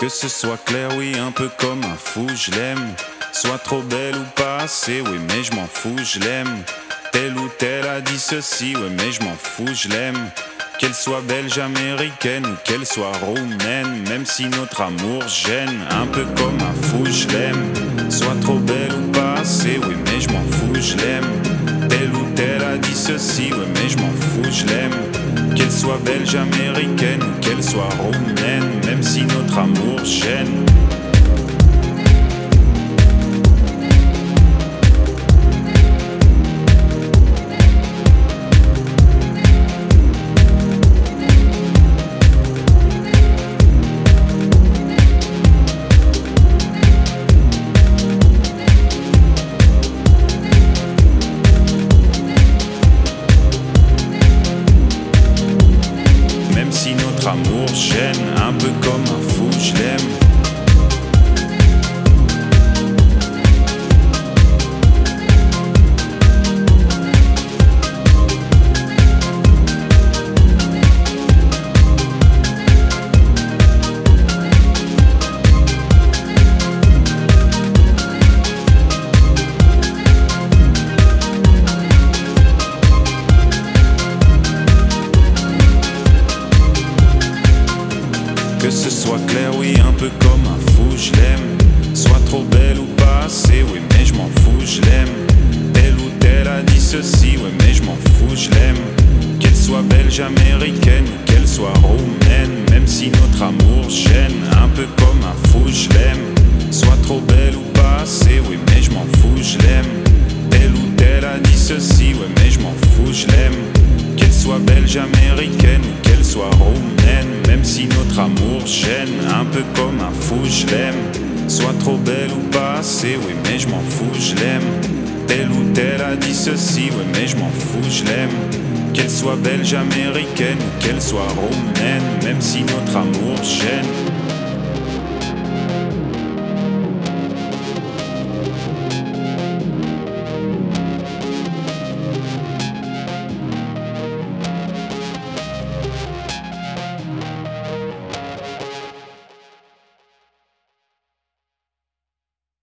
Que ce soit clair, oui, un peu comme un fou, je l'aime. Soit trop belle ou pas assez, oui, mais je m'en fous, je l'aime. Telle ou telle a dit ceci, oui, mais je m'en fous, je l'aime. Qu'elle soit belge, américaine ou qu'elle soit roumaine, même si notre amour gêne, un peu comme un fou, je l'aime. Soit trop belle ou pas assez, oui, mais je m'en fous, je l'aime. Telle ou telle a dit ceci, oui, mais je m'en fous, je l'aime. Qu'elle soit belge, américaine ou qu'elle soit roumaine, même si notre amour gêne. Même si notre amour gêne, un peu comme un fou, je l'aime. Que ce soit clair, oui, un peu comme un fou, je l'aime. Soit trop belle ou pas assez, oui, mais je m'en fous, je l'aime. Telle ou telle a dit ceci, oui, mais je m'en fous, je l'aime. Qu'elle soit belge, américaine ou qu'elle soit roumaine, même si notre amour gêne, un peu comme un fou, je l'aime. Soit trop belle ou pas assez, oui, mais je m'en fous, je l'aime. Telle ou telle a dit ceci, oui, mais je m'en fous, je l'aime. Qu'elle soit belge, américaine ou qu'elle soit roumaine, même si notre amour gêne, un peu comme un fou, je l'aime. Soit trop belle ou pas assez, oui, mais je m'en fous, je l'aime. Telle ou telle a dit ceci, oui, mais je m'en fous, je l'aime. Qu'elle soit belge, américaine ou qu'elle soit roumaine, même si notre amour gêne.